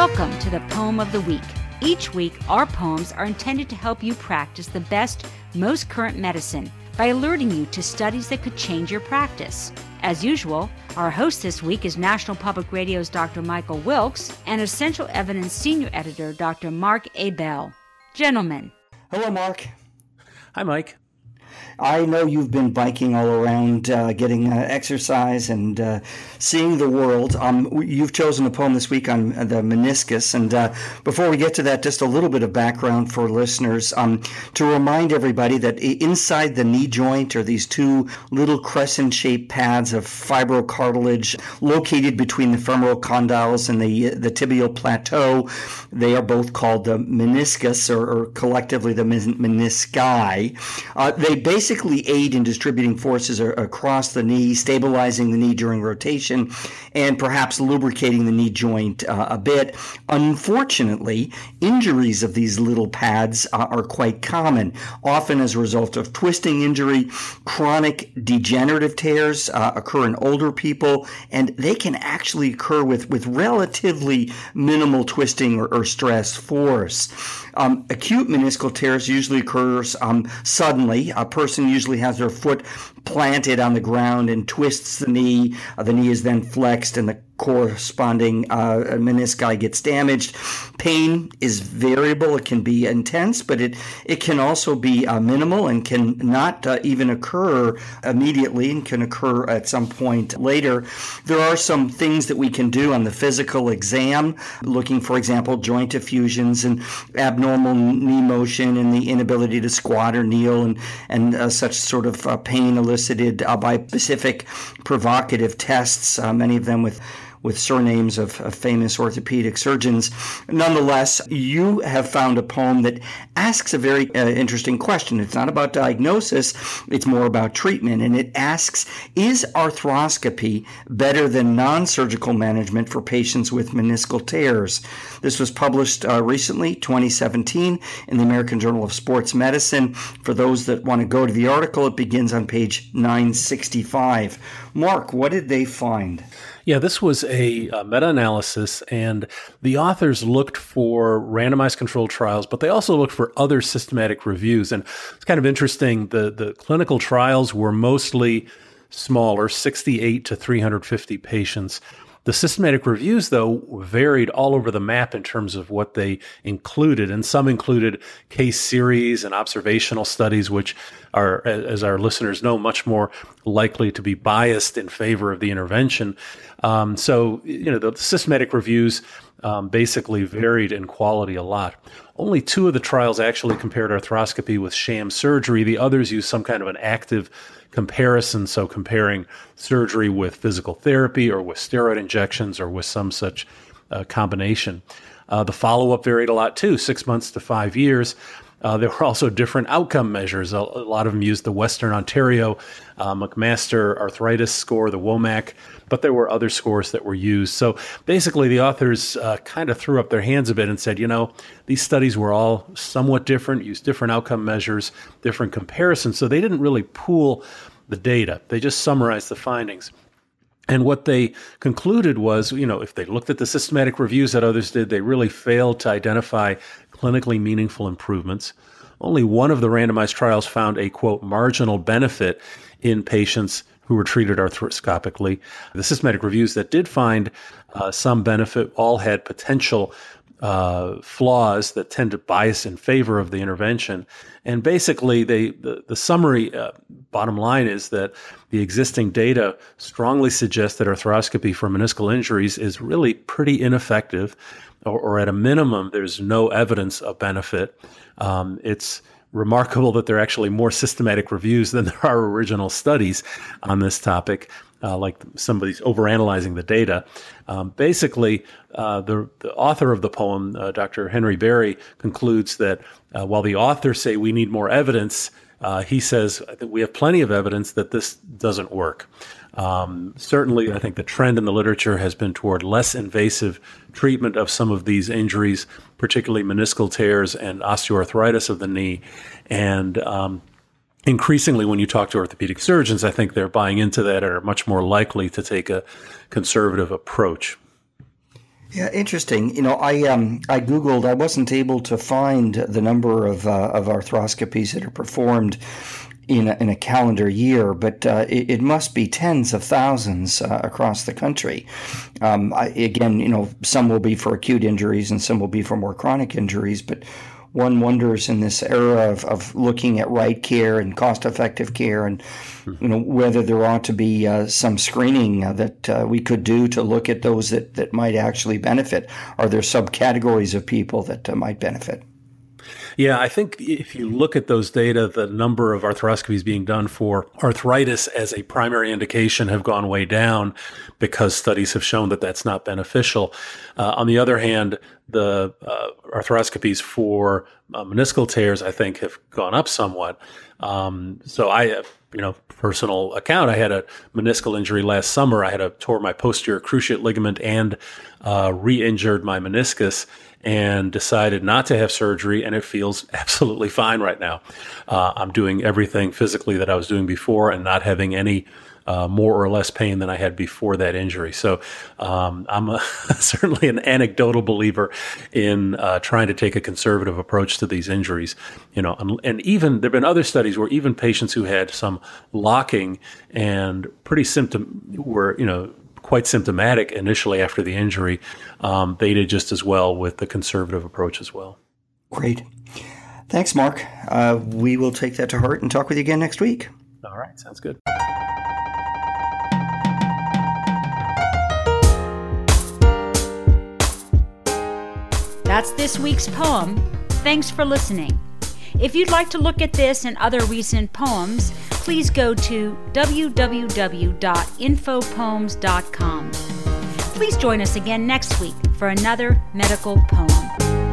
Welcome to the Poem of the Week. Each week, our poems are intended to help you practice the best, most current medicine by alerting you to studies that could change your practice. As usual, our host this week is National Public Radio's Dr. Michael Wilkes and Essential Evidence Senior Editor Dr. Mark Abell. Gentlemen. Hello, Mark. Hi, Mike. I know you've been biking all around, getting exercise and seeing the world. You've chosen a poem this week on the meniscus. And before we get to that, just a little bit of background for listeners to remind everybody that inside the knee joint are these two little crescent-shaped pads of fibrocartilage located between the femoral condyles and the tibial plateau. They are both called the meniscus or collectively the menisci. They basically aid in distributing forces across the knee, stabilizing the knee during rotation, and perhaps lubricating the knee joint a bit. Unfortunately, injuries of these little pads are quite common, often as a result of twisting injury. Chronic degenerative tears occur in older people, and they can actually occur with relatively minimal twisting or stress force. Acute meniscal tears usually occurs suddenly. A person usually has their foot planted on the ground and twists the knee. The knee is then flexed and the corresponding menisci gets damaged. Pain is variable. It can be intense, but it can also be minimal and can not even occur immediately and can occur at some point later. There are some things that we can do on the physical exam, looking, for example, joint effusions and abnormal knee motion and the inability to squat or kneel and such sort of pain elicited by specific provocative tests, many of them with surnames of famous orthopedic surgeons. Nonetheless, you have found a poem that asks a very interesting question. It's not about diagnosis, it's more about treatment. And it asks, is arthroscopy better than non-surgical management for patients with meniscal tears? This was published recently, 2017, in the American Journal of Sports Medicine. For those that want to go to the article, it begins on page 965. Mark, what did they find? Yeah, this was a meta-analysis, and the authors looked for randomized controlled trials, but they also looked for other systematic reviews. And it's kind of interesting. The clinical trials were mostly smaller, 68 to 350 patients. The systematic reviews, though, varied all over the map in terms of what they included, and some included case series and observational studies, which are, as our listeners know, much more likely to be biased in favor of the intervention. So, the systematic reviews basically varied in quality a lot. Only 2 of the trials actually compared arthroscopy with sham surgery. The others used some kind of an active comparison, so comparing surgery with physical therapy or with steroid injections or with some such combination. The follow-up varied a lot too, 6 months to 5 years. There were also different outcome measures. A lot of them used the Western Ontario McMaster Arthritis Score, the WOMAC, but there were other scores that were used. So basically, the authors kind of threw up their hands a bit and said, these studies were all somewhat different, used different outcome measures, different comparisons. So they didn't really pool the data. They just summarized the findings. And what they concluded was, if they looked at the systematic reviews that others did, they really failed to identify clinically meaningful improvements. Only one of the randomized trials found a, quote, marginal benefit in patients who were treated arthroscopically. The systematic reviews that did find some benefit all had potential flaws that tend to bias in favor of the intervention. And basically, the summary bottom line is that the existing data strongly suggests that arthroscopy for meniscal injuries is really pretty ineffective, or at a minimum, there's no evidence of benefit. It's remarkable that there are actually more systematic reviews than there are original studies on this topic. Like somebody's overanalyzing the data. Basically, the author of the poem, Dr. Henry Berry, concludes that while the authors say we need more evidence, he says that we have plenty of evidence that this doesn't work. Certainly, I think the trend in the literature has been toward less invasive treatment of some of these injuries, particularly meniscal tears and osteoarthritis of the knee. And increasingly, when you talk to orthopedic surgeons, I think they're buying into that and are much more likely to take a conservative approach. Yeah, interesting. I Googled. I wasn't able to find the number of arthroscopies that are performed in a calendar year, but it must be tens of thousands across the country. Again, some will be for acute injuries and some will be for more chronic injuries, but one wonders in this era of looking at right care and cost-effective care, and whether there ought to be some screening that we could do to look at those that might actually benefit. Are there subcategories of people that might benefit? Yeah, I think if you look at those data, the number of arthroscopies being done for arthritis as a primary indication have gone way down because studies have shown that that's not beneficial. On the other hand, the arthroscopies for meniscal tears, I think, have gone up somewhat. So I have, personal account. I had a meniscal injury last summer. I tore my posterior cruciate ligament and re-injured my meniscus, and decided not to have surgery, and it feels absolutely fine right now. I'm doing everything physically that I was doing before and not having any more or less pain than I had before that injury. So I'm certainly an anecdotal believer in trying to take a conservative approach to these injuries. And even there have been other studies where even patients who had some locking and were quite symptomatic initially after the injury, they did just as well with the conservative approach as well. Great. Thanks, Mark. We will take that to heart and talk with you again next week. All right. Sounds good. That's this week's poem. Thanks for listening. If you'd like to look at this and other recent poems, please go to www.infopoems.com. Please join us again next week for another medical poem.